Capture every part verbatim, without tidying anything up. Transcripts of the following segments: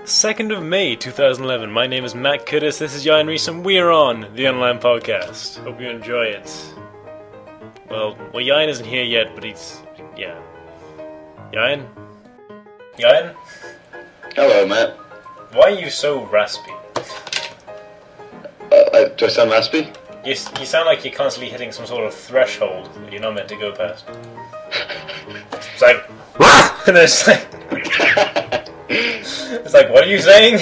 second of May two thousand eleven. My name is Matt Curtis, this is Jan Reese, and we're on the Online Podcast. Hope you enjoy it. Well, well, Jan isn't here yet, but he's... yeah. Jan? Jan? Hello, Matt. Why are you so raspy? Uh, uh, do I sound raspy? You, you sound like you're constantly hitting some sort of threshold that you're not meant to go past. It's like... and then it's like... it's like, what are you saying?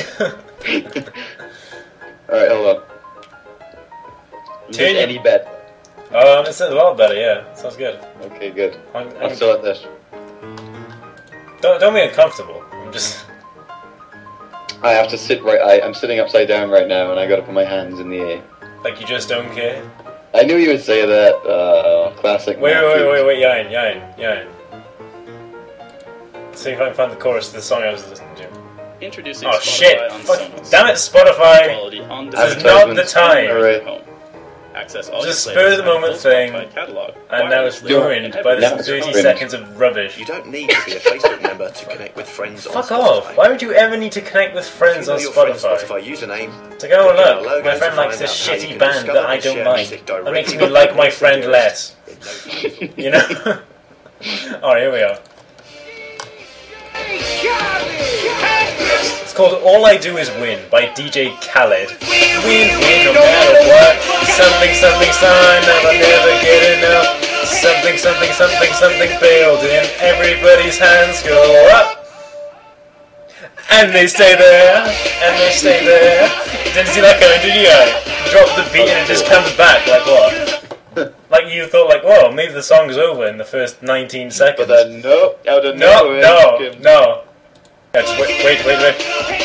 Alright, hold on. Is Turn this your- any better? Um, it's a lot better, yeah. Sounds good. Okay, good. I'm, I'm I'm, still at this. don't, don't be uncomfortable. I'm just... I have to sit right... I, I'm sitting upside down right now, and I gotta put my hands in the air. like you just don't care. I knew you would say that, uh, classic... Wait, Matt wait, wait, Hughes. wait, wait, Jan, Jan, Jan. See if I can find the chorus of the song I was listening to. Introducing Oh Spotify shit! on Fuck, Sonos. damn it, Spotify! Quality on This is demand. not the Advertisements. time! Alright. Home. Access all Just your spur playlists of the moment and full thing, Spotify catalog. And now it's wirelessly, ruined and by everything. Now this it's thirty ruined. seconds of rubbish. You don't need to be a Facebook member to connect with friends on Fuck Spotify. off! Why would you ever need to connect with friends You know on your friend's Spotify? Spotify username. It's like, oh Click on our look, logo my to friend likes find this out how you shitty can band discover that I and don't share like. music That directly makes me with like my your friend friends. less. You know? Alright, here we are. It's called All I Do Is Win by D J Khaled. Win, win, no matter what. Something, something, sign, never, never get enough. Something, something, something, something building. Everybody's hands go up. And they stay there. And they stay there. Didn't see that coming, did you? Drop the beat and it just comes back. Like what? Like you thought, like, whoa, maybe the song's over in the first nineteen seconds. But then, no, out of No, nowhere, no, Kim- no. Yeah, just wait, wait, wait, wait.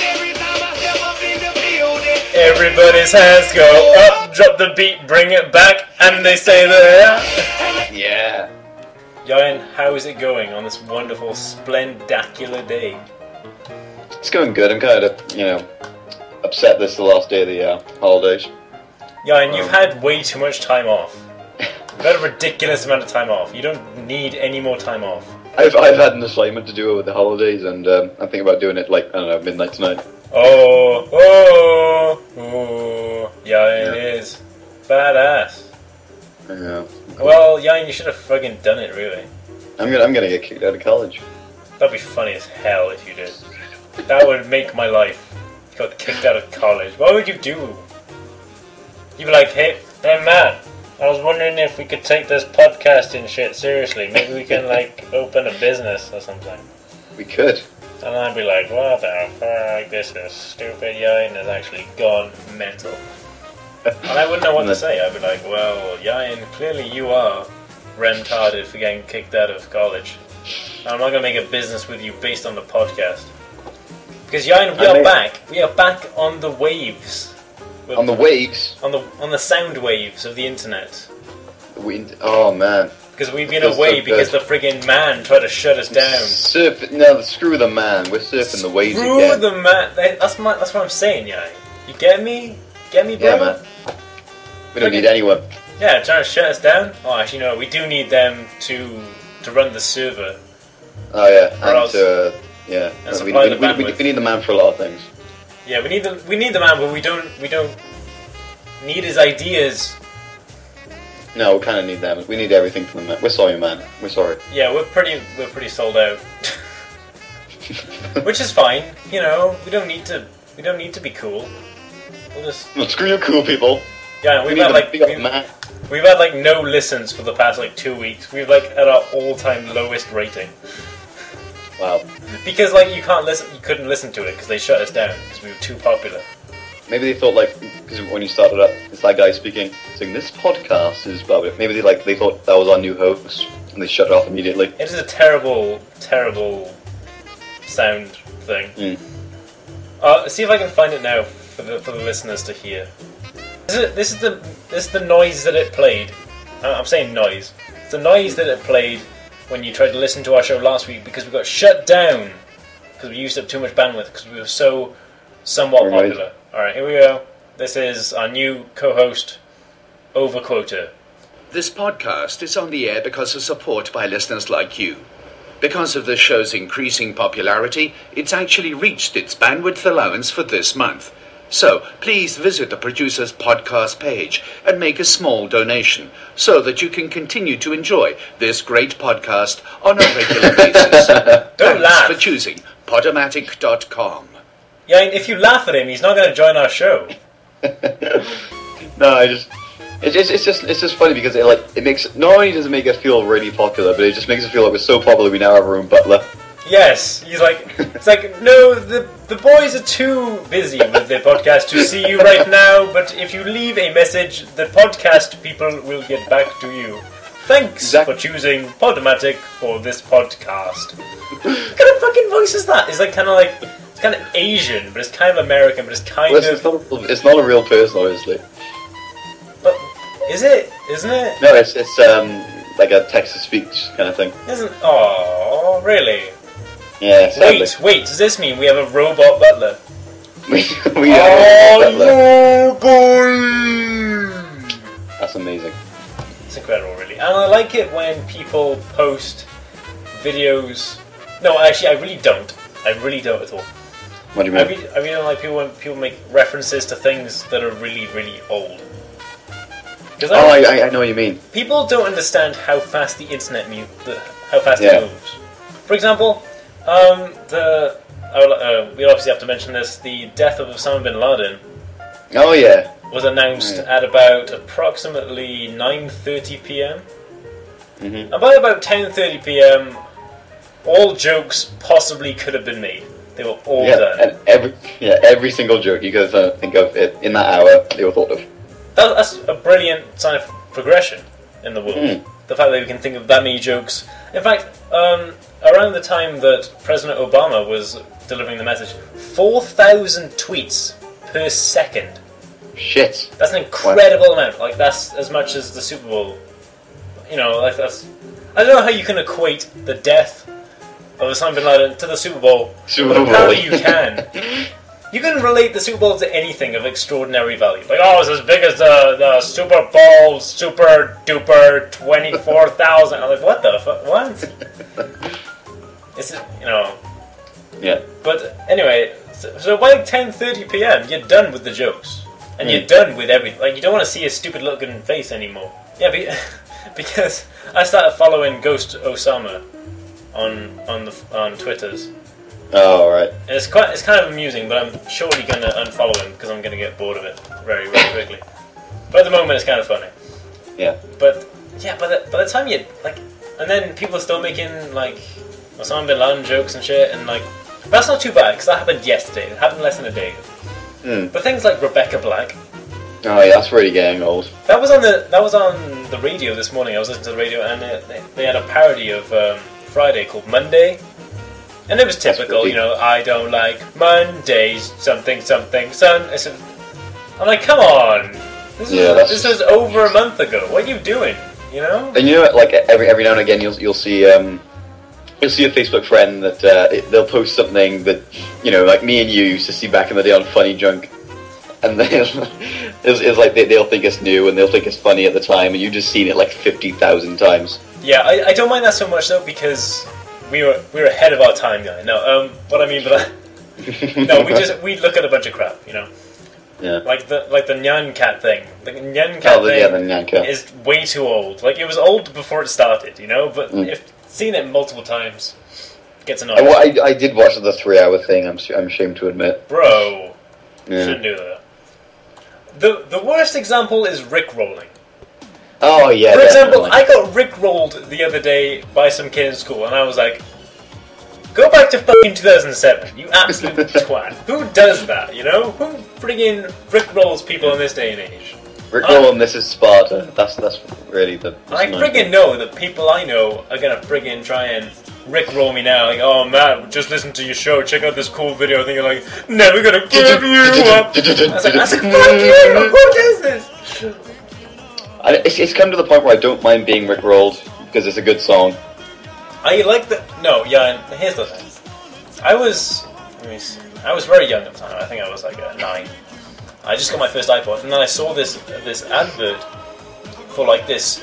Everybody's hands go up, drop the beat, bring it back, and they stay there. Yeah. Jan, how is it going on this wonderful, splendacular day? It's going good. I'm kind of, you know, upset this is the last day of the uh, holidays. Jan, you've had way too much time off. You've had a ridiculous amount of time off. You don't need any more time off. I've I've had an assignment to do over the holidays, and um, I'm thinking about doing it like, I don't know, midnight tonight. Oh, oh, oh, yeah, it is. Badass. Yeah. Well, Jan, you should have fucking done it, really. I'm gonna I'm gonna get kicked out of college. That'd be funny as hell if you did. That would make my life. You got kicked out of college. What would you do? You'd be like, hey, hey man, I was wondering if we could take this podcasting shit seriously. Maybe we can, like, open a business or something. We could. And I'd be like, what the fuck, this is stupid. Yain has actually gone mental. And I wouldn't know what to say. I'd be like, well, Yain, clearly you are retarded for getting kicked out of college. And I'm not going to make a business with you based on the podcast. Because Yain, we I are mean- back. We are back on the waves. With- On the waves. on the on the sound waves of the internet. We, oh man. Because we've been Feels so away because the good. friggin' man tried to shut us down. Surf. No, screw the man. We're surfing the waves Screw again. the man. That's my. That's what I'm saying, Yain. You get me? Get me, Yeah, brother? man. We don't need anyone. Yeah, trying to shut us down. Oh, actually, no. We do need them to to run the server. Oh yeah, Or and else- to, uh, yeah. and we, supply we, the we, we, bandwidth. we need the man for a lot of things. Yeah, we need the we need the man, but we don't we don't need his ideas. No, we kind of need them. We need everything from the man. We're sorry, man. We're sorry. Yeah, we're pretty we're pretty sold out, which is fine. You know, we don't need to we don't need to be cool. We'll just Well, screw you, cool people. yeah. We We've need had the like big we've, man. we've had like no listens for the past like two weeks. We've like at our all time lowest rating Wow. because like you can't listen you couldn't listen to it because they shut us down because we were too popular. Maybe they thought like because when you started up, it's that guy speaking, saying this podcast is about it. Maybe they like they thought that was our new host and they shut it off immediately. It is a terrible, terrible sound thing. Mm. Uh, see if I can find it now for the for the listeners to hear. This is, this is the this is the noise that it played. Uh, I'm saying noise. It's the noise that it played when you tried to listen to our show last week because we got shut down because we used up too much bandwidth because we were so somewhat Right. popular. All right, here we go. This is our new co-host, Overquoter. This podcast is on the air because of support by listeners like you. Because of the show's increasing popularity, it's actually reached its bandwidth allowance for this month. So, please visit the producer's podcast page and make a small donation so that you can continue to enjoy this great podcast on a regular basis. Don't Thanks laugh. for choosing Podomatic dot com. Yeah, and if you laugh at him, he's not going to join our show. No, I just it's just it's just it's just funny because it like it makes not only does it make us feel really popular, but it just makes us feel like we're so popular we now have our own butler. Yes, he's like, it's like, no, the the boys are too busy with their podcast to see you right now, but if you leave a message, the podcast people will get back to you. Thanks Exactly. for choosing Podomatic for this podcast. What kind of fucking voice is that? It's like kind of like, it's kind of Asian, but it's kind of American, but it's kind Well, it's, of... it's not a, it's not a real person, obviously. But is it? Isn't it? No, it's it's um like a text to speech kind of thing. Isn't? Oh, really? Yeah, sadly. Wait, wait. Does this mean we have a robot butler? we we have a butler. Oh, boy! That's amazing. It's incredible, really. And I like it when people post videos. No, actually, I really don't. I really don't at all. What do you I mean? really, I really don't like people when people make references to things that are really, really old. Because Oh, I, I I know what you mean. people don't understand how fast the internet mu- the, how fast Yeah. it moves. For example, um, the I will, uh, we obviously have to mention this: the death of Osama bin Laden Oh yeah. was announced Yeah. at about approximately nine thirty p.m. Mhm. And by about ten thirty p.m., all jokes possibly could have been made. They were all Yeah, done. and every yeah every single joke you guys uh, think of it in that hour they were thought of. That, that's a brilliant sign of progression in the world. Mm. The fact that we can think of that many jokes. In fact, um, around the time that President Obama was delivering the message, four thousand tweets per second. Shit. That's an incredible amount. Like, that's as much as the Super Bowl. You know, like, that's... I don't know how you can equate the death of Osama bin Laden to the Super Bowl, Super but Bowl. apparently you can. You can relate the Super Bowl to anything of extraordinary value. Like, oh, it's as big as the, the Super Bowl Super Duper twenty-four thousand. I'm like, what the fuck? What? It's, you know... Yeah. But anyway, so, so by ten thirty p.m., you're done with the jokes. And Mm. you're done with everything. Like, you don't want to see a stupid looking face anymore. Yeah, be, because I started following Ghost Osama on on the on Twitters. Oh right. And it's quite it's kind of amusing, but I'm surely going to unfollow him because I'm going to get bored of it very, very quickly. But at the moment, it's kind of funny. Yeah. But yeah, by the by the time you like, and then people are still making like Osama bin Laden jokes and shit, and like that's not too bad because that happened yesterday. It happened less than a day ago. Mm. But things like Rebecca Black, Oh yeah, that's really getting old. that was on the that was on the radio this morning. I was listening to the radio, and it, they, they had a parody of um, Friday called Monday, and it was typical. pretty- You know, I don't like Mondays. Something something son. I said, I'm like, come on. This Yeah, was that's this just- was over a month ago. What are you doing? You know. And you know, like every every now and again, you'll you'll see um, you'll see a Facebook friend that uh, it, they'll post something that you know, like me and you used to see back in the day on Funny Junk, and then it's, it's like they, they'll think it's new and they'll think it's funny at the time, and you've just seen it like fifty thousand times. Yeah, I, I don't mind that so much though because we were we were ahead of our time, guy. No, um, what I mean by that, no, we just we look at a bunch of crap, you know, Yeah. like the like the Nyan Cat thing. The Nyan Cat Oh, the, thing yeah, the Nyanka. is way too old. Like it was old before it started, you know. But Mm. if seeing it multiple times gets annoying, I, wa- I, I did watch the three-hour thing. I'm s- I'm ashamed to admit. bro, Yeah. shouldn't do that. The the worst example is Rick rolling. Oh yeah. For example, definitely. I got Rick rolled the other day by some kid in school, and I was like, "Go back to fucking two thousand seven, you absolute twat! Who does that? You know, who friggin' Rick rolls people in this day and age?" Rick Roll and This Is Sparta. That's that's really the. And I friggin' know that people I know are gonna friggin' try and Rick roll me now, like, "Oh Matt, just listen to your show, check out this cool video." I think you're like, "Never gonna give you up." I was like, I was like, "Fuck you! Who does this?" I, it's, it's come to the point where I don't mind being Rick rolled because it's a good song. I like the no, yeah. And here's the thing. I was, let me see. I was very young at the time. I think I was like uh, nine. I just got my first iPod, and then I saw this this advert for like this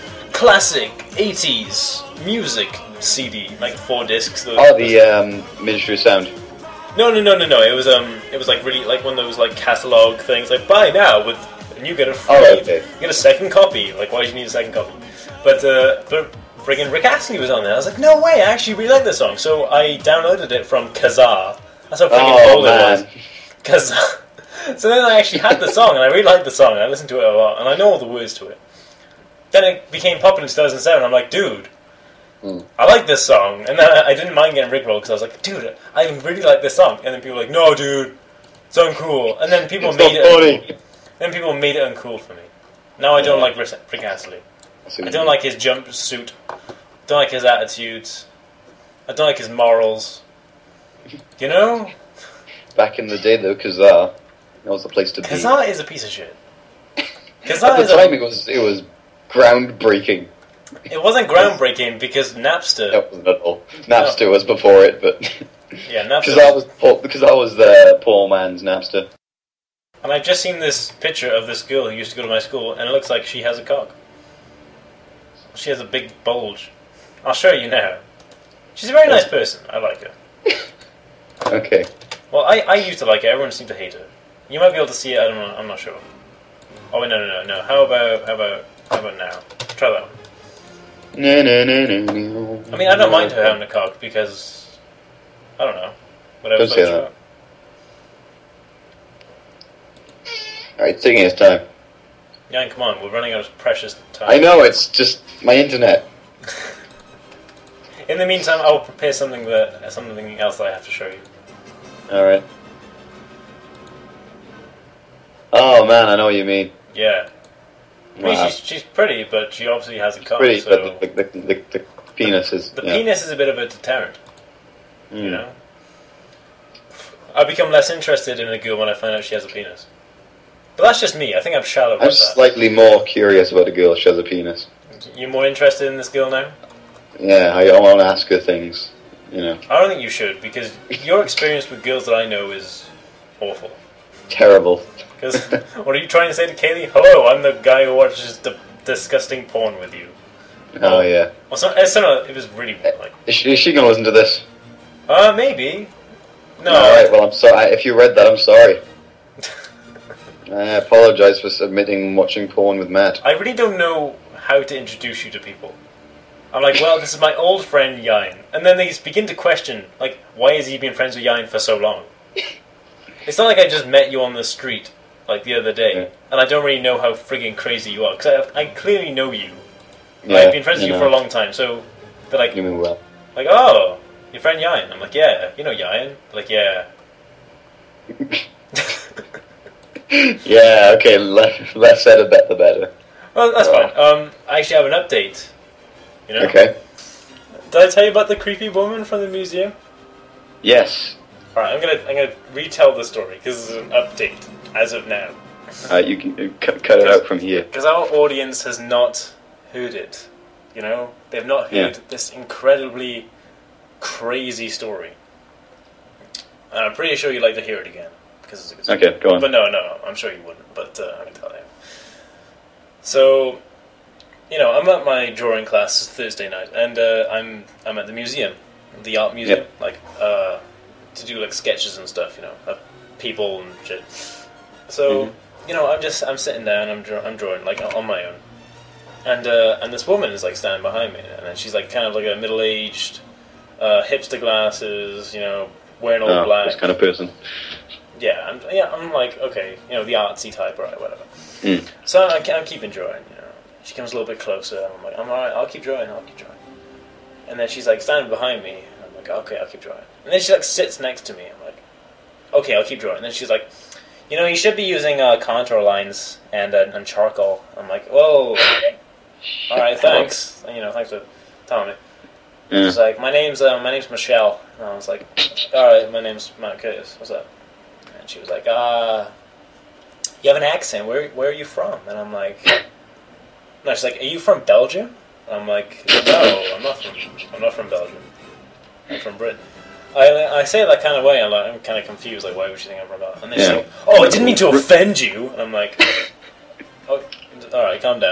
classic eighties music C D, like four discs. Those, Oh, the um, Ministry of Sound. No, no, no, no, no. It was um, it was like really like one of those like catalog things. Like buy now with, and you get a free, Oh, okay. you get a second copy. Like why do you need a second copy? But uh, but friggin' Rick Astley was on there. I was like, no way! I actually really like this song. So I downloaded it from Kazaa. That's how friggin' Oh, old man. it was. Kazaa. So then I actually had the song, and I really liked the song. And I listened to it a lot, and I know all the words to it. Then it became popular in two thousand seven. I'm like, dude. Mm. I like this song, and then I, I didn't mind getting rickrolled because I was like, dude, I really like this song. And then people were like, no, dude, it's uncool. And then people It's made not it. funny. Uncool. Then people made it uncool for me. Now I don't Yeah. like Rick Rick Astley. I don't like his jumpsuit. Don't like his attitudes. I don't like his morals. You know, Back in the day, though, Kazaa, that was the place to be. Kazaa is a piece of shit. Kazaa At the is a, time, it was it was groundbreaking. it wasn't groundbreaking because Napster. That wasn't at all. Napster was before it, but Yeah, Napster. because I was Paul, because I was the poor man's Napster. And I've just seen this picture of this girl who used to go to my school, and it looks like she has a cock. She has a big bulge. I'll show you now. She's a very nice person. I like her. Okay. Well, I, I used to like her. Everyone seemed to hate her. You might be able to see it. I don't know. I'm not sure. Oh wait, no, no, no, no. How about how about how about now? Try that one. No, no, no, no, no. I mean, I don't mind her having a cock because I don't know. Whatever. Don't say floats her that. boat. Alright, it's taking its time. Yeah, come on. We're running out of precious time. I know, it's just my internet. In the meantime, I will prepare something that something else that I have to show you. Alright. Oh man, I know what you mean. Yeah. I mean, Wow. she's, she's pretty, but she obviously has a cock. Pretty, so but the, the, the, the penis is. the yeah. penis is a bit of a deterrent. Mm. You know. I become less interested in a girl when I find out she has a penis. But that's just me. I think I'm shallow about I'm that. slightly more curious about a girl if she has a penis. You're more interested in this girl now? Yeah, I, I want to ask her things, you know. I don't think you should, because your experience with girls that I know is awful. Terrible. Because what are you trying to say to Kaylee? Hello, I'm the guy who watches the disgusting porn with you. Oh, yeah. Well, so, it's not, it was really like, Is she, is she going to listen to this? uh, maybe. No. Alright, well, I'm sorry. If you read that, I'm sorry. I apologise for submitting watching porn with Matt. I really don't know how to introduce you to people. I'm like, well, this is my old friend Yain. And then they begin to question, like, why has he been friends with Yain for so long? It's not like I just met you on the street, like, the other day, Yeah. and I don't really know how friggin' crazy you are, because I, I clearly know you. Yeah, I've been friends with you know. for a long time, so they're like, You mean well. like, oh, your friend Yain. I'm like, yeah, you know Yain. They're like, yeah. Yeah, okay, less, less said about the better. Well, that's fine. Um, I actually have an update. You know? Okay. Did I tell you about the creepy woman from the museum? Yes. Alright, I'm gonna I'm gonna retell the story because this is an update as of now. Uh, you can uh, cut, cut it out from here. Because our audience has not heard it. You know, they've not heard Yeah. this incredibly crazy story. And I'm pretty sure you'd like to hear it again because it's a good story. Okay, go on. But no, no, no, I'm sure you wouldn't. But uh, I can tell you. So, you know, I'm at my drawing class Thursday night, and uh, I'm I'm at the museum, the art museum, Yep. like uh, to do like sketches and stuff, you know, of people and shit. So, Mhm. you know, I'm just I'm sitting down, I'm draw- I'm drawing like on my own, and uh, and this woman is like standing behind me, and then she's like kind of like a middle aged, uh, hipster glasses, you know, wearing all Oh, black. this kind of person. Yeah, I'm, yeah, I'm like, okay, you know, the artsy type, right, whatever. Mm. So I'm, I'm keeping drawing, you know. She comes a little bit closer, and I'm like, I'm alright, I'll keep drawing, I'll keep drawing. And then she's like standing behind me, and I'm like, okay, I'll keep drawing. And then she like sits next to me, I'm like, okay, I'll keep drawing. And then she's like, you know, you should be using uh, contour lines and uh, and charcoal. I'm like, whoa, alright, thanks. You know, thanks for telling me. Yeah. She's like, my name's uh, my name's Michelle. And I was like, alright, my name's Matt Curtis. What's up? And she was like, uh, you have an accent. Where where are you from? And I'm like, no. She's like, are you from Belgium? I'm like, no, I'm not from. I'm not from Belgium. I'm from Britain. I I say it that kind of way. I'm like, I'm kind of confused. Like, why would she think I'm from Belgium? And then she's Yeah. like, oh, I didn't mean to offend you. And I'm like, oh, all right, calm down.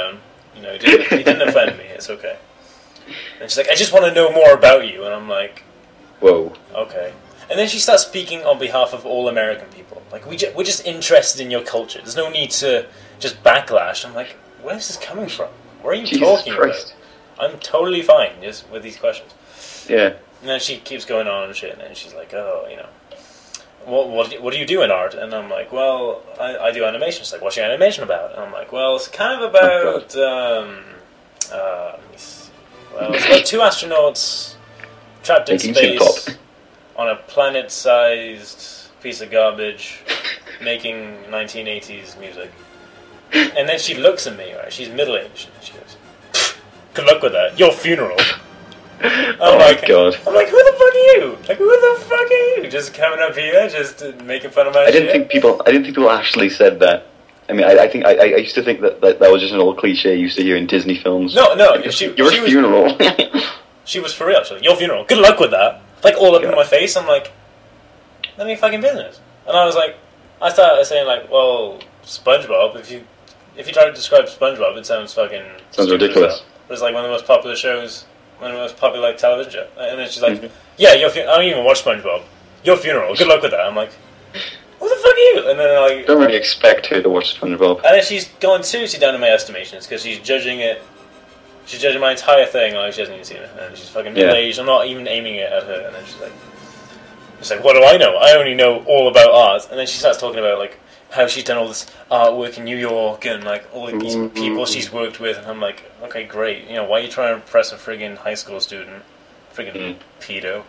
You know, he didn't, he didn't offend me. It's okay. And she's like, I just want to know more about you. And I'm like, Whoa. okay. And then she starts speaking on behalf of all American people. Like, we ju- we're just interested in your culture. There's no need to just backlash. I'm like, where's this coming from? What are you Jesus talking Christ. about? I'm totally fine just with these questions. Yeah. And then she keeps going on and shit, and then she's like, oh, you know, what what do, what do you do in art? And I'm like, well, I, I do animation. She's like, what's your animation about? And I'm like, well, it's kind of about, um, uh, let me see. Well, it's about two astronauts trapped in Making space synth-pop. on a planet-sized piece of garbage, making nineteen eighties music. And then she looks at me, right? She's middle-aged, and she goes, good luck with that. Your funeral. I'm Oh like, my god. I'm like, who the fuck are you? Like, who the fuck are you? Just coming up here, just uh, making fun of my I shit? didn't think people. I didn't think people actually said that. I mean, I, I think I, I used to think that, that that was just an old cliche you used to hear in Disney films. No, no, Like, she- your she was- funeral. She was for real. She's like, your funeral. Good luck with that. Like, all up in God. my face. I'm like, none of your fucking business. And I was like, I started saying like, well, SpongeBob. If you if you try to describe SpongeBob, it sounds fucking Sounds stupid as ridiculous. hell. But it's like one of the most popular shows, one of the most popular like television shows. And then she's like, Mhm. yeah, your fu- I don't even watch SpongeBob. Your funeral. Good luck with that. I'm like, who the fuck are you? And then like, Don't really expect her to watch SpongeBob. and then she's going seriously down in my estimations because she's judging it. She's judging my entire thing like she hasn't even seen it, and she's fucking Yeah. middle aged. I'm not even aiming it at her, and then she's like, "She's like, what do I know? I only know all about art." And then she starts talking about like how she's done all this artwork in New York and like all of these Mhm. people she's worked with, and I'm like, okay, great. You know, why are you trying to impress a friggin' high school student, friggin' Mm. pedo?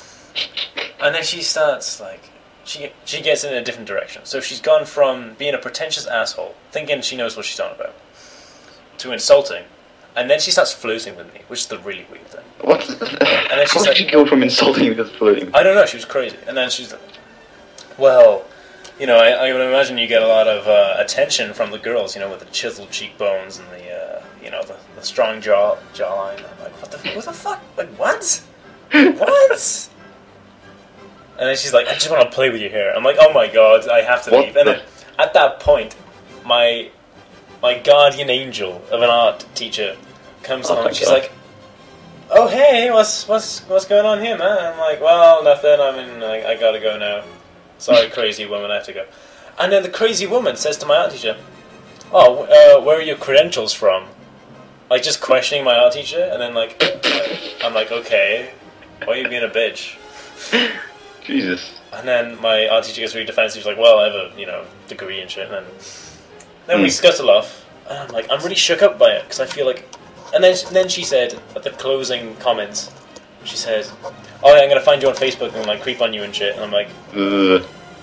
And then she starts like. She, she gets in a different direction. So she's gone from being a pretentious asshole, thinking she knows what she's on about, to insulting. And then she starts flirting with me, which is the really weird thing. What? then she's How did like- she go from insulting to flirting? I don't know, she was crazy. And then she's like, well, you know, I, I would imagine you get a lot of uh, attention from the girls, you know, with the chiseled cheekbones and the, uh, you know, the, the strong jaw jawline. I'm like, what the, what the fuck? Like, what? What? And then she's like, I just want to play with your hair. I'm like, oh my god, I have to What leave. And the- then at that point, my my guardian angel of an art teacher comes Oh along. my And she's God. like, oh hey, what's what's what's going on here, man? I'm like, well, nothing. I'm in. I, I gotta go now. Sorry, crazy woman, I have to go. And then the crazy woman says to my art teacher, oh, uh, where are your credentials from? Like just questioning my art teacher, and then like, I'm like, okay, why are you being a bitch? Jesus. And then my art teacher gets really defensive. She's like, well, I have a, you know, degree and shit. And then, then we Hmm. scuttle off. And I'm like, I'm really shook up by it. Because I feel like... And then, then she said, at the closing comments, she said, oh, yeah, I'm going to find you on Facebook and, like, creep on you and shit. And I'm like, Ugh.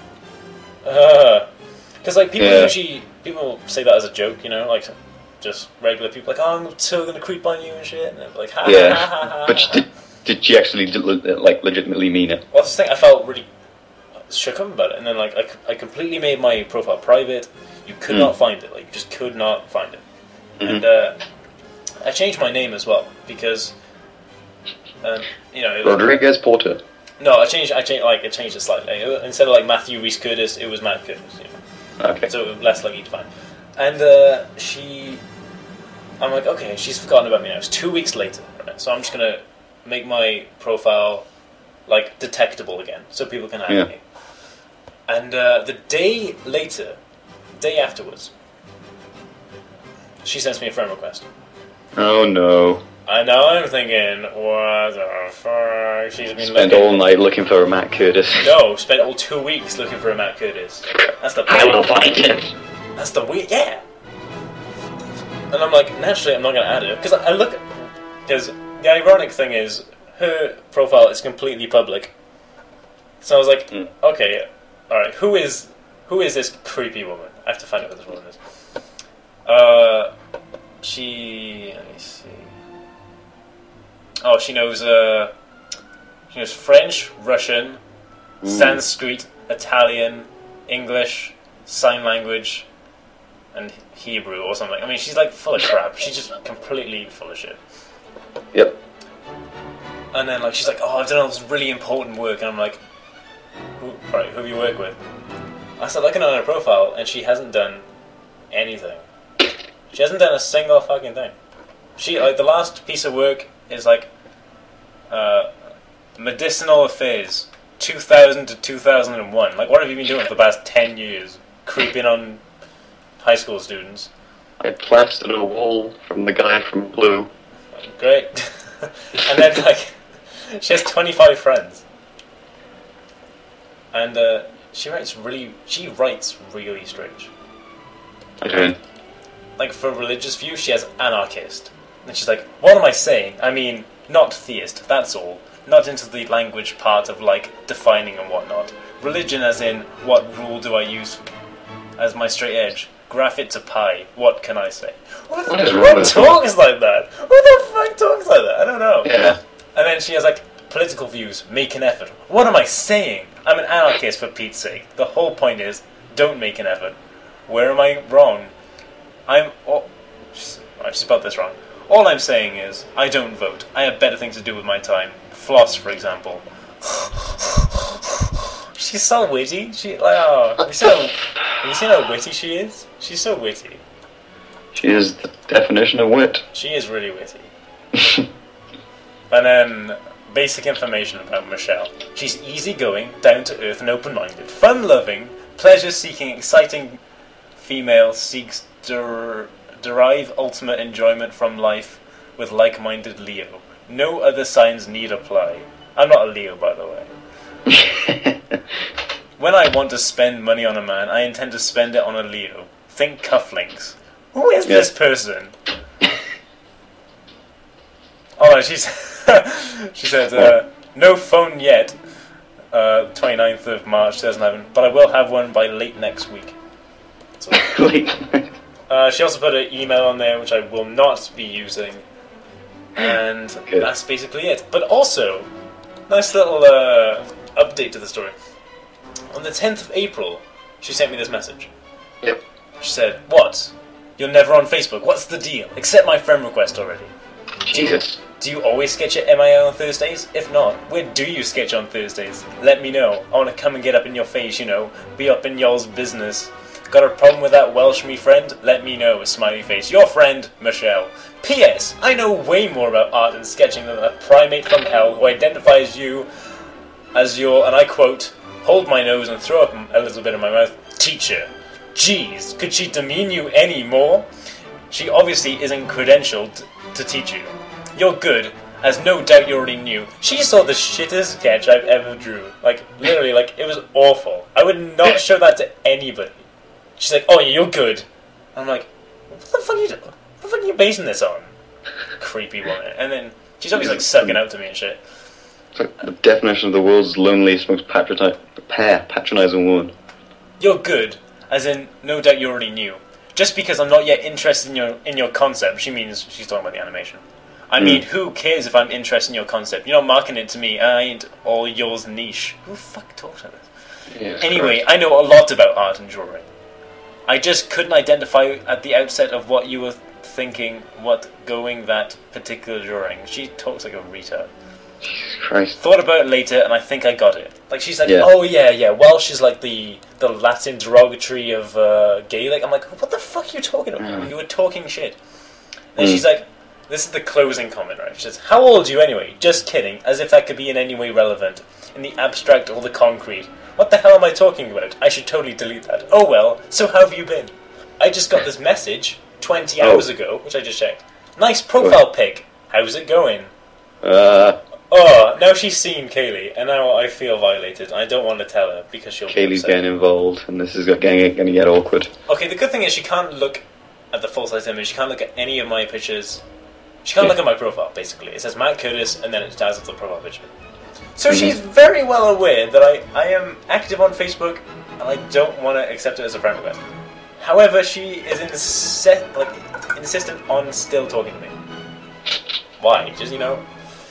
uh... Because, like, people Yeah. usually... People say that as a joke, you know? Like, just regular people, like, oh, I'm still going to creep on you and shit. And I'm like, ha ha ha ha Yeah. ha. But she did, did she actually le- like legitimately mean it? Well, that's the thing, I felt really shook up about it, and then like I, c- I completely made my profile private. You could Mm. not find it, like you just could not find it. Mhm. And uh, I changed my name as well because, um, you know, it was, Rodriguez Porter. no, I changed, I changed, like I changed it slightly. It was- instead of like Matthew Reese Curtis, it was Matt Curtis. You know? Okay. So it was less likely to find. And uh, she, I'm like, okay, she's forgotten about me now. It's two weeks later, right? So I'm just gonna make my profile like detectable again, so people can add Yeah. me. And uh, the day later, day afterwards, she sends me a friend request. Oh no. And now I'm thinking, what the fuck? She's been Spent looking. all night looking for a Matt Curtis. No, spent all two weeks looking for a Matt Curtis. That's the I will find him. That's the weird, yeah. And I'm like, naturally, I'm not going to add her because I, I look. Because the ironic thing is, her profile is completely public. So I was like, Mm. okay, all right, who is who is this creepy woman? I have to find out who this woman is. Uh, she. Let me see. Oh, she knows. Uh, she knows French, Russian, Ooh. Sanskrit, Italian, English, sign language, and Hebrew or something. I mean, she's like full of crap. She's just completely full of shit. Yep. And then like she's like, oh, I've done all this really important work, and I'm like, who, right, who do you work with? I started looking at her profile, and she hasn't done anything. She hasn't done a single fucking thing. She like the last piece of work is like uh, medicinal affairs, two thousand to two thousand and one. Like, what have you been doing for the past ten years? Creeping on high school students. I plastered a wall from the guy from Blue. Great. And then like she has twenty-five friends, and uh, she writes really. She writes really strange. Okay. Like for religious view, she has anarchist. And she's like, what am I saying? I mean, not theist, that's all. Not into the language part of, like, defining and whatnot. Religion as in, what rule do I use as my straight edge? Graph it to pi. What can I say? What, What is who wrong with talks like that? Who the fuck talks like that? I don't know. Yeah. And then she has, like, political views. Make an effort. What am I saying? I'm an anarchist, for Pete's sake. The whole point is, don't make an effort. Where am I wrong? I'm... Oh, I just spelled this wrong. All I'm saying is, I don't vote. I have better things to do with my time. Floss, for example. She's so witty. She like oh, have you seen how, have you seen how witty she is? She's so witty. She is the definition of wit. She is really witty. And then basic information about Michelle. She's easygoing, down to earth, and open-minded, fun-loving, pleasure-seeking, exciting female. Seeks der- derive ultimate enjoyment from life with like-minded Leo. No other signs need apply. I'm not a Leo, by the way. When I want to spend money on a man, I intend to spend it on a Leo. Think cufflinks. Who is Yeah. this person? Oh, she's she said, uh, no phone yet, uh, twenty-ninth of March two thousand eleven, but I will have one by late next week. So, uh, she also put an email on there, which I will not be using. And Good. that's basically it. But also, nice little uh, update to the story. On the tenth of April, she sent me this message. Yep. She said, what? You're never on Facebook. What's the deal? Accept my friend request already. Jesus. Do you always sketch at M I A on Thursdays? If not, where do you sketch on Thursdays? Let me know. I want to come and get up in your face, you know. Be up in y'all's business. Got a problem with that Welsh me friend? Let me know. Smiley face. Your friend, Michelle. P S. I know way more about art and sketching than that primate from hell who identifies you as your, and I quote, hold my nose and throw up a little bit in my mouth, teacher. Jeez, could she demean you any more? She obviously isn't credentialed to teach you. You're good, as no doubt you already knew. She saw the shittest sketch I've ever drew. Like, literally, like, it was awful. I would not show that to anybody. She's like, oh yeah, you're good. I'm like, what the fuck are you, what the fuck are you basing this on? Creepy woman. And then she's always like sucking out to me and shit. It's like the definition of the world's loneliest, most patroni- pair, patronizing woman. You're good, as in, no doubt you already knew. Just because I'm not yet interested in your in your concept, she means she's talking about the animation. I Mm. mean, who cares if I'm interested in your concept? You're not marketing it to me. I ain't all yours niche. Who the fuck talks like this? Yeah, Anyway, I know a lot about art and drawing. I just couldn't identify at the outset of what you were thinking, what going that particular drawing. She talks like a retard. Jesus Christ. Thought about it later, and I think I got it. Like, she said, Yeah. oh yeah, yeah, Welsh is like the, the Latin derogatory of uh, Gaelic. I'm like, what the fuck are you talking about? Mm. You were talking shit. Then Mm. she's like, this is the closing comment, right? She says, how old are you anyway? Just kidding, as if that could be in any way relevant. In the abstract or the concrete. What the hell am I talking about? I should totally delete that. Oh well, so how have you been? I just got this message twenty Oh. hours ago, which I just checked. Nice profile pic. How's it going? Uh, Oh, now she's seen Kaylee, and now I feel violated. I don't want to tell her because she'll be Kaylee's upset. getting involved, and this is getting going to get awkward. Okay, the good thing is she can't look at the full-size image. She can't look at any of my pictures. She can't Yeah. look at my profile, basically. It says Matt Curtis, and then it has the profile picture. So Mhm. she's very well aware that I, I am active on Facebook, and I don't want to accept it as a friend request. However, she is inse- like, insistent on still talking to me. Why? Just, you know...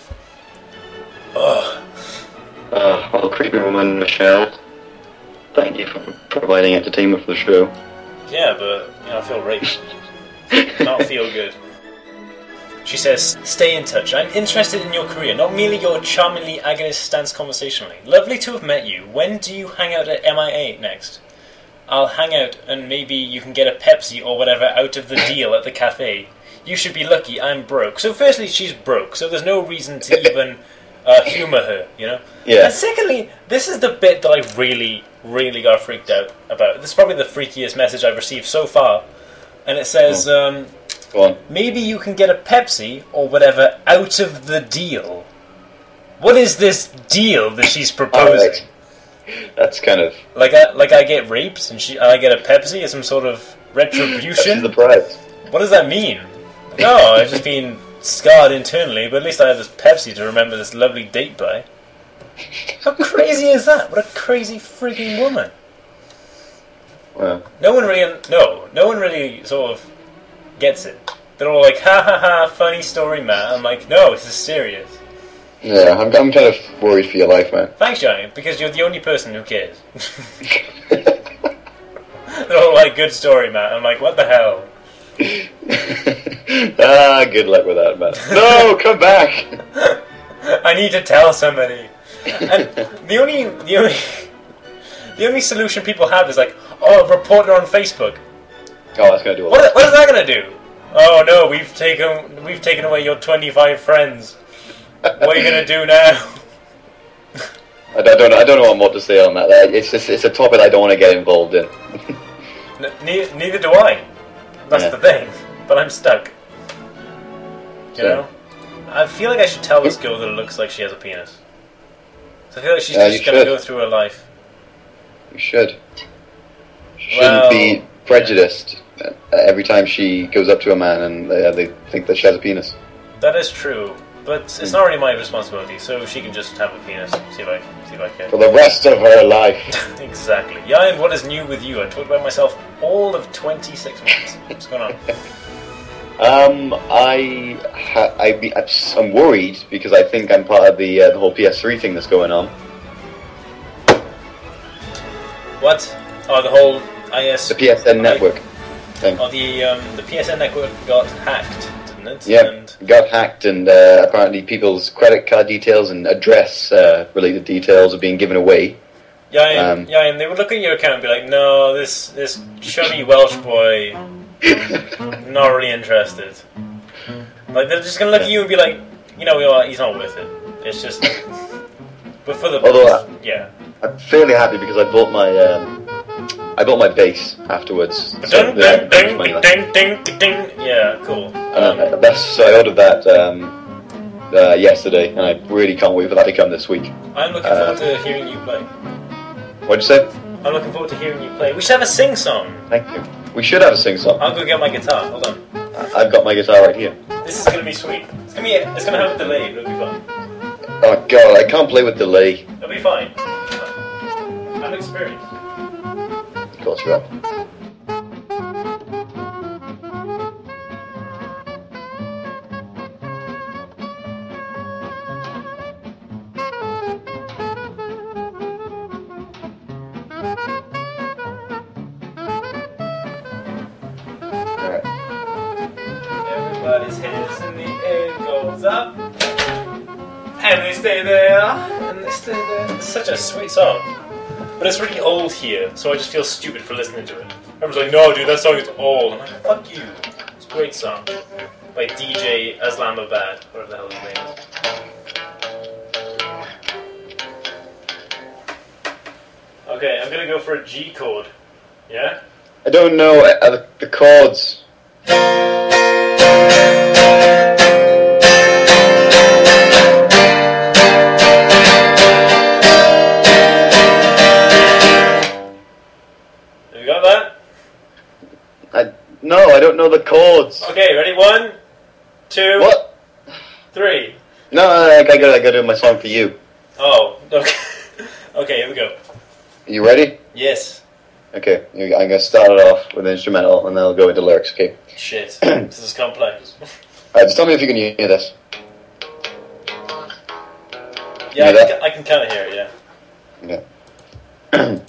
Ugh. Uh, well, creepy woman Michelle, thank you for providing entertainment for the show. Yeah, but, you know, I feel raped. Not feel good. She says, stay in touch. I'm interested in your career, not merely your charmingly agonist stance conversationally. Lovely to have met you. When do you hang out at M I A next? I'll hang out and maybe you can get a Pepsi or whatever out of the deal at the cafe. you should be lucky, I'm broke. So firstly, she's broke, so there's no reason to even uh, humour her, you know? Yeah. And secondly, this is the bit that I really, really got freaked out about. This is probably the freakiest message I've received so far. And it says, Oh. um, Go on. maybe you can get a Pepsi or whatever out of the deal. What is this deal that she's proposing? Alright. That's kind of... Like I, like I get raped and she, I get a Pepsi as some sort of retribution? She's the prize. What does that mean? No, I've just been scarred internally, but at least I have this Pepsi to remember this lovely date by. How crazy is that? What a crazy freaking woman. Well, No one really, no, no one really sort of gets it. They're all like, ha ha ha, funny story, Matt. I'm like, no, this is serious. yeah, I'm, I'm kind of worried for your life, man. Thanks, Johnny, because you're the only person who cares. They're all like, good story, Matt. I'm like, what the hell? Ah, good luck with that, man. No, come back! I need to tell somebody. And the only, the only, the only solution people have is like, oh, report it on Facebook. Oh, that's gonna do a lot. What, what is that gonna do? Oh no, we've taken, we've taken away your twenty-five friends. What are you gonna do now? I don't, I don't know. I don't know what to say on that. Uh, It's just, it's a topic I don't want to get involved in. N- neither, neither do I. That's Yeah. the thing. But I'm stuck. You So- know? I feel like I should tell this girl that it looks like she has a penis. So I feel like she's Yeah, just you gonna should. go through her life. You should. Shouldn't Well, be prejudiced uh, every time she goes up to a man and uh, they think that she has a penis. That is true. But it's not really my responsibility, so she can just have a penis. See if I see if I For can. the rest of her life. Exactly. Yeah, and what is new with you? I talked about myself all of twenty-six months. What's going on? Um, I, ha- I be, I'm worried because I think I'm part of the uh, the whole P S three thing that's going on. What? Oh, the whole I S. The P S N network thing. Oh, the um, the P S N network got hacked, didn't it? Yeah, And got hacked, and uh, apparently people's credit card details and address uh, related details are being given away. yeah, and, um, yeah, and they would look at your account and be like, "No, this this chubby Welsh boy, not really interested." Like they're just gonna look at you and be like, "You know, what, he's not worth it." It's just. But for the Although I- yeah. I'm fairly happy because I bought my um, I bought my bass afterwards. So, Ding, yeah, ding, that was money ding, left. ding, ding, ding. Yeah, cool. And uh, Um, that's so I ordered that um, uh, yesterday, and I really can't wait for that to come this week. I'm looking uh, forward to hearing you play. What'd you say? I'm looking forward to hearing you play. We should have a sing song. Thank you. We should have a sing song. I'll go get my guitar. Hold on. I've got my guitar right here. This is gonna be sweet. It's gonna be. It's gonna have a delay. It'll be fun. Oh god, I can't play with delay. It'll be fine. I'm experienced. Of course you are. Alright. Everybody's hands in the air goes up, and they stay there, and they stay there. It's such a sweet song, but it's really old here, so I just feel stupid for listening to it. Everyone's like, "No, dude, that song is old." I'm like, "Fuck you." It's a great song by D J Islamabad, whatever the hell his name is. Okay, I'm gonna go for a G chord. Yeah. I don't know uh, the, the chords. Have you got that? I no, I don't know the chords. Okay, ready? One, two, What? three. No, I, I gotta, I gotta do my song for you. Oh, okay. Okay, here we go. You ready? Yes. Okay, here we go. I'm gonna start it off with an instrumental, and then I'll go into lyrics. Okay. Shit. This is complex. Alright, just tell me if you can hear this. Yeah, I Hear can, I can kind of hear it, yeah. Okay.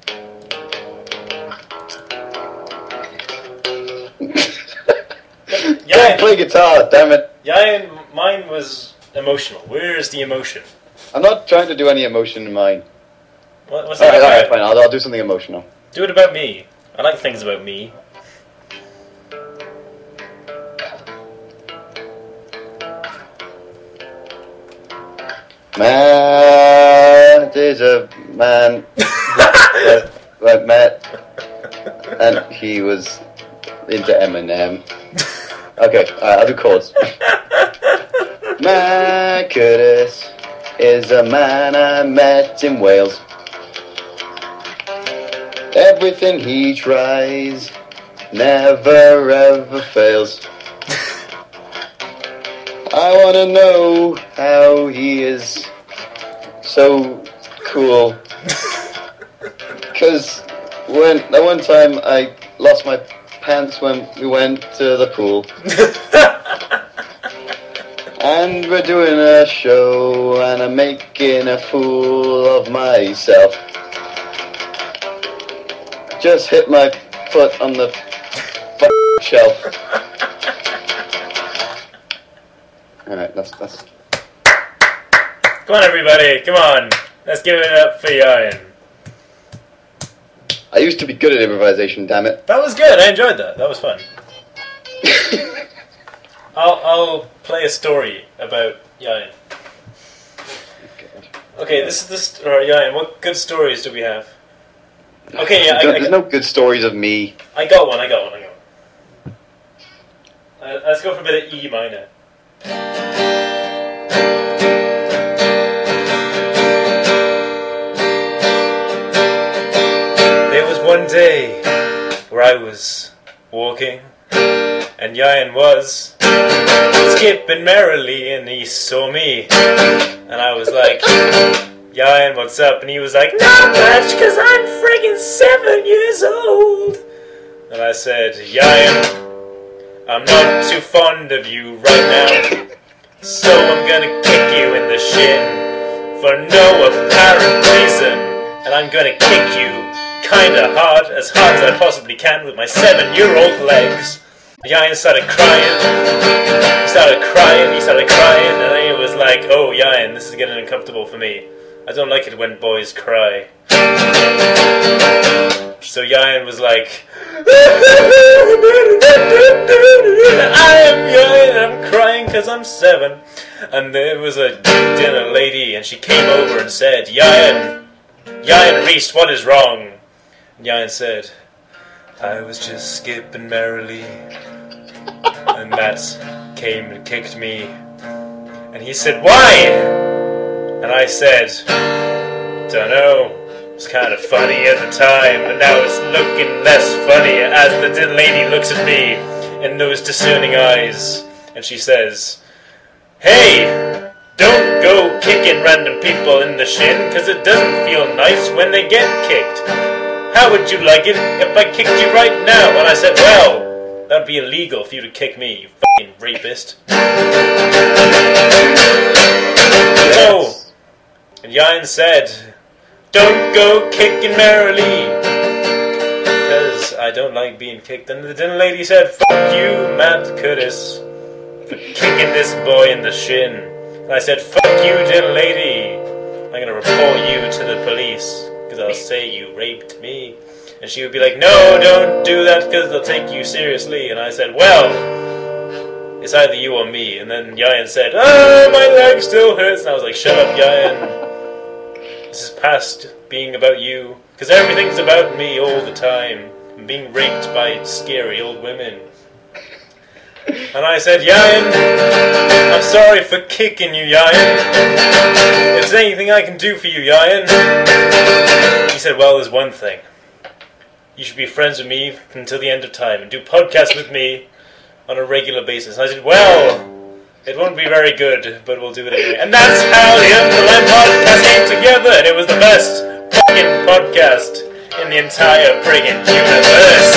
Yeah, Can't play guitar, damn it! yeah, and mine was emotional. Where's the emotion? I'm not trying to do any emotion in mine. What, what's that Alright, alright, about? fine. I'll, I'll do something emotional. Do it about me. I like things about me. Matt is a man that I met, and he was into Eminem. Okay, uh, I'll do chords. Matt Curtis is a man I met in Wales. Everything he tries never ever fails. I want to know how he is so cool. Because when that one time I lost my pants when we went to the pool. And we're doing a show and I'm making a fool of myself. Just hit my foot on the f- shelf. Alright, that's that's. Come on, everybody, come on. Let's give it up for Ian. I used to be good at improvisation, damn it. That was good. I enjoyed that. That was fun. I'll I'll play a story about Ian. Okay, this is this. Alright, Ian. What good stories do we have? Okay, yeah, I, I, There's no good stories of me. I got one. I got one. I got one. Uh, let's go for a bit of E minor. There was one day where I was walking, and Ian was skipping merrily, and he saw me, and I was like, Ian, what's up? And he was like, not much, cause I'm friggin' seven years old. And I said, Ian, I'm not too fond of you right now, so I'm gonna kick you in the shin for no apparent reason. And I'm gonna kick you kinda hard, as hard as I possibly can with my seven-year-old legs. Ian started crying, he started crying, he started crying, and it was like, oh Ian, this is getting uncomfortable for me. I don't like it when boys cry. So Ian was like, I am Ian, I'm crying cause I'm seven. And there was a dinner lady, and she came over and said, Ian, Ian Reese, what is wrong? And Ian said, I was just skipping merrily, and Matt came and kicked me. And he said, why? And I said, dunno, it was kind of funny at the time, but now it's looking less funny as the din lady looks at me in those discerning eyes, and she says, hey, don't go kicking random people in the shin, cause it doesn't feel nice when they get kicked. How would you like it if I kicked you right now? And I said, well, that'd be illegal for you to kick me, you fucking rapist. No. And Ian said, don't go kicking merrily, cause I don't like being kicked. And the dinner lady said, fuck you, Matt Curtis, for kicking this boy in the shin. And I said, fuck you, dinner lady, I'm gonna report you to the police, cause I'll say you raped me. And she would be like, no, don't do that, cause they'll take you seriously. And I said, well, it's either you or me. And then Ian said, oh, my leg still hurts. And I was like, shut up, Ian. This is past being about you, because everything's about me all the time. I'm being raped by scary old women. And I said, Ian, I'm sorry for kicking you, Ian. If there's anything I can do for you, Ian. He said, well, there's one thing. You should be friends with me until the end of time and do podcasts with me on a regular basis. And I said, well, it won't be very good, but we'll do it anyway. And that's how the Underland podcast came together, and it was the best fucking podcast in the entire friggin' universe.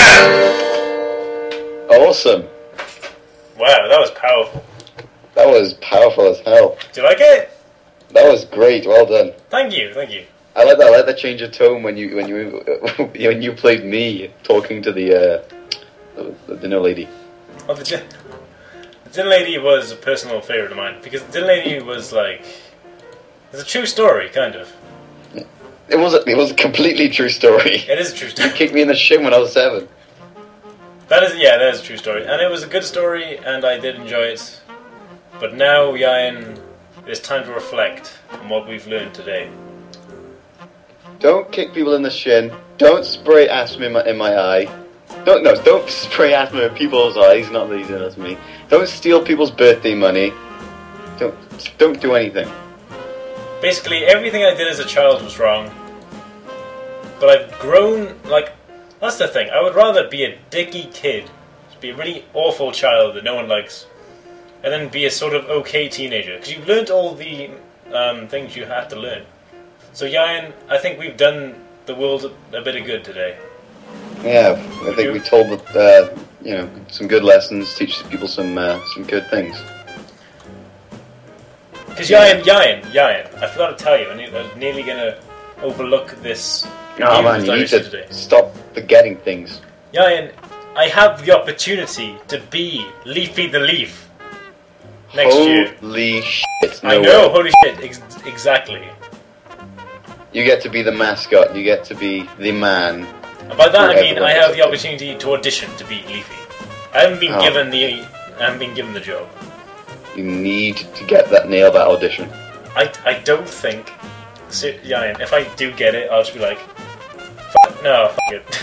Yeah! Awesome. Wow, that was powerful. That was powerful as hell. Do you like it? That was great. Well done. Thank you, thank you. I like that. I like that change of tone when you when you when you played me talking to the uh, the, the dinner lady. Well, the, din- the dinner lady was a personal favourite of mine, because the dinner lady was like, it's a true story, kind of. It was a, it was a completely true story. It is a true story. You kicked me in the shin when I was seven. That is, yeah, that is a true story, and it was a good story, and I did enjoy it. But now Ian it is time to reflect on what we've learned today. Don't kick people in the shin. Don't spray asthma in my, in my eye. Don't no. Don't spray asthma in people's eyes. Not that he's doing that to me. Don't steal people's birthday money. Don't don't do anything. Basically, everything I did as a child was wrong. But I've grown, like, that's the thing. I would rather be a dicky kid, be a really awful child that no one likes, and then be a sort of okay teenager. Because you've learned all the um, things you have to learn. So, Yayan, I think we've done the world a bit of good today. Yeah, I think we told uh, you know some good lessons, teach people some uh, some good things. Because Yayan, Yayan, Yayan, I forgot to tell you, I was nearly going to overlook this. Oh man, you need to today. Stop forgetting things. Yayan, I have the opportunity to be Leafy the Leaf next holy year. Holy shit! No I know, way. holy shit, ex exactly. You get to be the mascot. You get to be the man. And by that I mean I have the opportunity to audition to be Leafy. I haven't been oh. given the I haven't been given the job. You need to get that nail that audition. I, I don't think. So, yeah, if I do get it, I'll just be like, fuck, no, fuck it.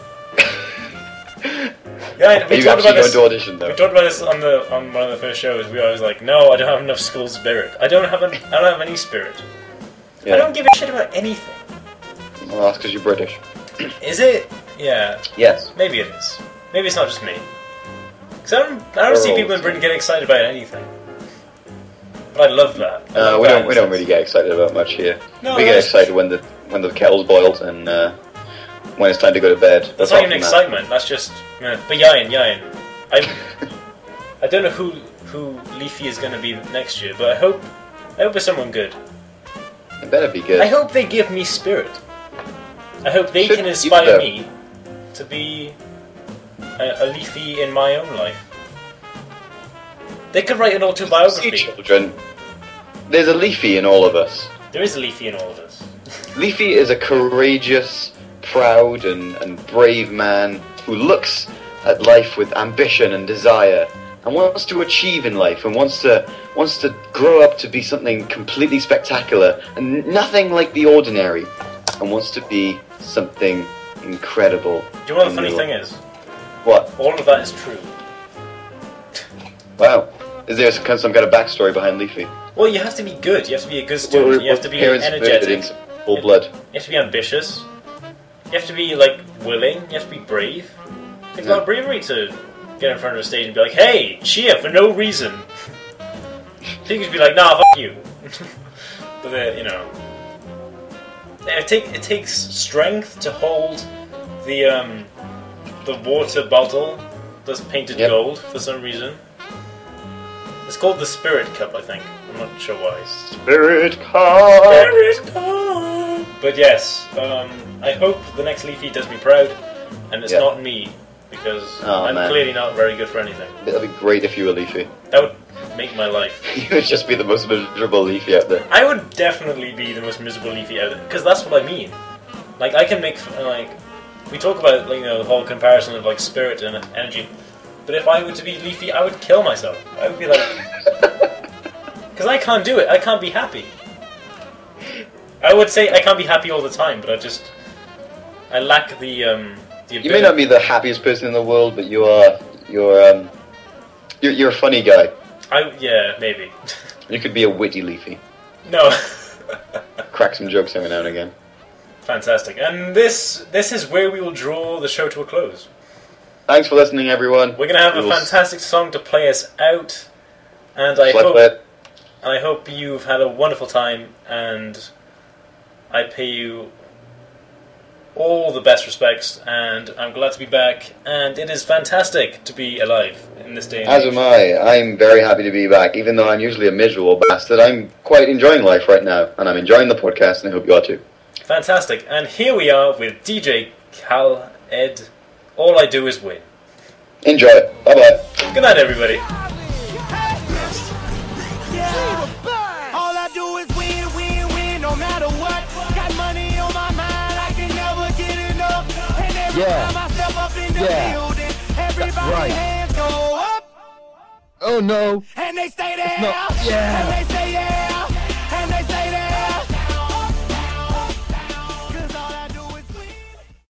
Yeah, we Are you talked actually about this. going to audition though? We talked about this on the on one of the first shows. We always like, no, I don't have enough school spirit. I don't have an, I don't have any spirit. Yeah. I don't give a shit about anything. Well, that's because you're British. Is it? Yeah. Yes. Maybe it is. Maybe it's not just me. Because I don't, I don't see people in Britain get excited about anything. But I love that. I uh, love we that don't. We don't really get excited about much here. No, we get excited when the when the kettle's boiled and uh, when it's time to go to bed. That's not even excitement. That. That's just. Yeah. But Yayan, Yayan, I I don't know who who Leafy is going to be next year, but I hope I hope it's someone good. It better be good. I hope they give me spirit. I hope they Should can inspire me to be a, a Leafy in my own life. They could write an autobiography. See, children, there's a Leafy in all of us. There is a Leafy in all of us. Leafy is a courageous, proud, and, and brave man who looks at life with ambition and desire, and wants to achieve in life, and wants to wants to grow up to be something completely spectacular and nothing like the ordinary, and wants to be something incredible. Do you know what the funny thing is? What? All of that is true. Wow. Is there some kind of backstory behind Leafy? Well, you have to be good. You have to be a good student. Well, you have to be energetic. Full blood. You have to be ambitious. You have to be, like, willing. You have to be brave. It takes yeah. a lot of bravery to get in front of a stage and be like, hey, cheer for no reason. So you can just be like, nah, fuck you. But, uh, you know... It, take, it takes strength to hold the, um, the water bottle that's painted yep. gold for some reason. It's called the Spirit Cup, I think. I'm not sure why. Spirit Cup! Spirit Cup! But yes, um, I hope the next Leafy does me proud, and it's yep. not me, because oh, I'm man. clearly not very good for anything. That'd be great if you were Leafy. That would make my life. You would just be the most miserable Leafy out there. I would definitely be the most miserable Leafy out there, because that's what I mean. Like, I can make, like, we talk about, like, you know, the whole comparison of, like, spirit and energy. But if I were to be Leafy, I would kill myself. I would be like... Because I can't do it. I can't be happy. I would say I can't be happy all the time, but I just... I lack the, um... the ability. You may not be the happiest person in the world, but you are... You're, um... You're, you're a funny guy. I... Yeah, maybe. You could be a witty Leafy. No. Crack some jokes every now and again. Fantastic. And this this is where we will draw the show to a close. Thanks for listening, everyone. We're going to have we a fantastic song to play us out, and I Flip hope it. I hope you've had a wonderful time, and I pay you all the best respects, and I'm glad to be back, and it is fantastic to be alive in this day and As age. am I. I'm very happy to be back, even though I'm usually a miserable bastard. I'm quite enjoying life right now, and I'm enjoying the podcast, and I hope you are too. Fantastic. And here we are with D J Cal Ed. All I do is win. Enjoy. Bye-bye. Good night, everybody. All I do is win, win, win, no matter what. Got money on my mind, I can never get enough. And every Yeah. time I step up in the Yeah. building, everybody Right. hands go up. Oh no. And they stay there. not- yeah. And they say